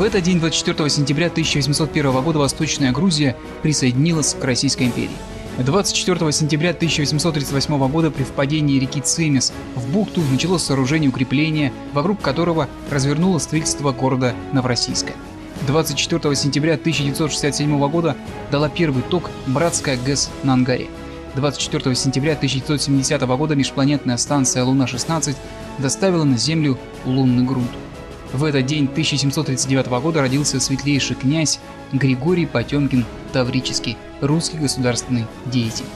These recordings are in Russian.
этот день, 24 сентября 1801 года, Восточная Грузия присоединилась к Российской империи. 24 сентября 1838 года при впадении реки Цемис в бухту началось сооружение укрепления, вокруг которого развернулось строительство города Новороссийска. 24 сентября 1967 года дала первый ток братская ГЭС на Ангаре. 24 сентября 1970 года межпланетная станция Луна-16 доставила на Землю лунный грунт. В этот день 1739 года родился светлейший князь Григорий Потемкин Таврический, русский государственный деятель.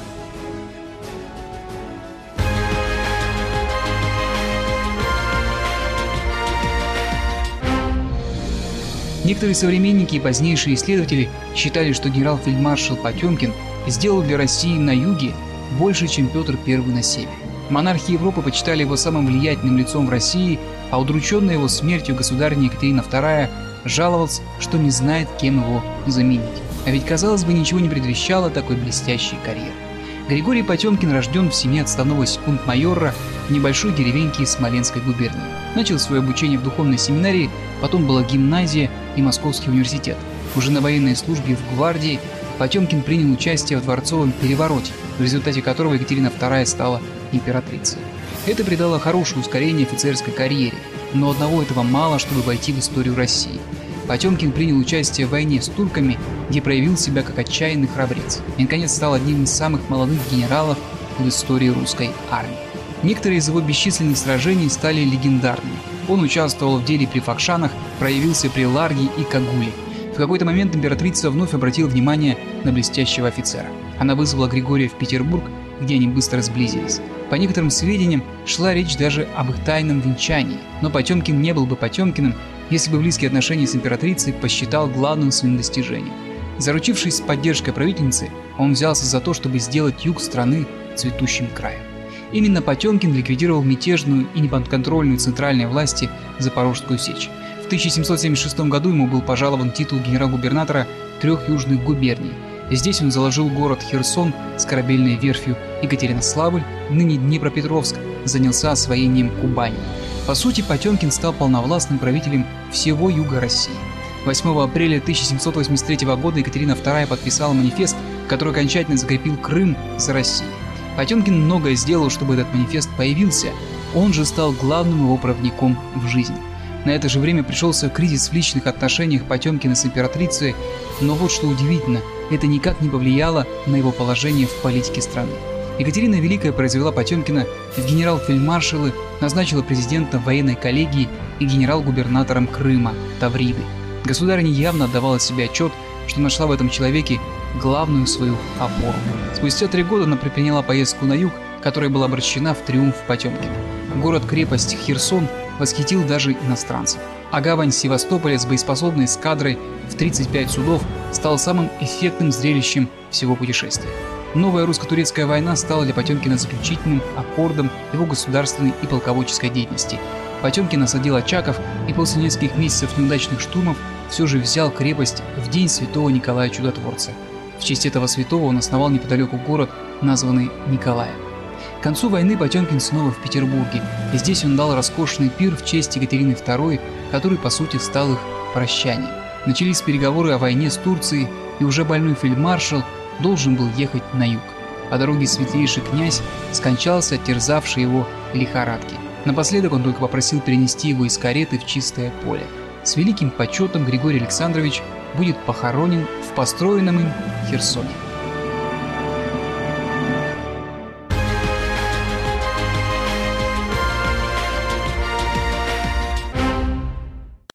Некоторые современники и позднейшие исследователи считали, что генерал-фельдмаршал Потемкин сделал для России на юге больше, чем Петр I на севере. Монархи Европы почитали его самым влиятельным лицом в России, а удрученная его смертью государыня Екатерина II жаловалась, что не знает, кем его заменить. А ведь, казалось бы, ничего не предвещало такой блестящей карьеры. Григорий Потемкин рожден в семье отставного секунд-майора в небольшой деревеньке Смоленской губернии. Начал свое обучение в духовной семинарии, потом была гимназия и Московский университет. Уже на военной службе в гвардии Потемкин принял участие в дворцовом перевороте, в результате которого Екатерина II стала императрицей. Это придало хорошее ускорение офицерской карьере, но одного этого мало, чтобы войти в историю России. Потемкин принял участие в войне с турками, где проявил себя как отчаянный храбрец, и, наконец, стал одним из самых молодых генералов в истории русской армии. Некоторые из его бесчисленных сражений стали легендарными. Он участвовал в деле при Факшанах, проявился при Ларге и Кагуле. В какой-то момент императрица вновь обратила внимание на блестящего офицера. Она вызвала Григория в Петербург, где они быстро сблизились. По некоторым сведениям, шла речь даже об их тайном венчании, но Потемкин не был бы Потемкиным, если бы близкие отношения с императрицей посчитал главным своим достижением. Заручившись с поддержкой правительницы, он взялся за то, чтобы сделать юг страны цветущим краем. Именно Потемкин ликвидировал мятежную и неподконтрольную центральной власти Запорожскую сечь. В 1776 году ему был пожалован титул генерал-губернатора 3 южных губерний. Здесь он заложил город Херсон с корабельной верфью, Екатеринославль, ныне Днепропетровск, занялся освоением Кубани. По сути, Потемкин стал полновластным правителем всего юга России. 8 апреля 1783 года Екатерина II подписала манифест, который окончательно закрепил Крым за Россией. Потемкин многое сделал, чтобы этот манифест появился, он же стал главным его проводником в жизни. На это же время пришелся кризис в личных отношениях Потемкина с императрицей, но вот что удивительно, это никак не повлияло на его положение в политике страны. Екатерина Великая произвела Потемкина в генерал-фельдмаршалы, назначила президентом военной коллегии и генерал-губернатором Крыма Тавриды. Государыня явно отдавала себе отчет, что нашла в этом человеке главную свою опору. Спустя 3 года она предприняла поездку на юг, которая была обращена в триумф Потемкина. Город-крепость Херсон восхитил даже иностранцев, а гавань Севастополя с боеспособной эскадрой в 35 судов стала самым эффектным зрелищем всего путешествия. Новая русско-турецкая война стала для Потемкина заключительным аккордом его государственной и полководческой деятельности. Потемкин осадил Очаков и после нескольких месяцев неудачных штурмов все же взял крепость в день святого Николая Чудотворца. В честь этого святого он основал неподалеку город, названный Николаем. К концу войны Потемкин снова в Петербурге, и здесь он дал роскошный пир в честь Екатерины II, который по сути стал их прощанием. Начались переговоры о войне с Турцией, и уже больной фельдмаршал должен был ехать на юг. По дороге светлейший князь скончался от терзавшей его лихорадки. Напоследок он только попросил перенести его из кареты в чистое поле. С великим почетом Григорий Александрович будет похоронен в построенном им Херсоне.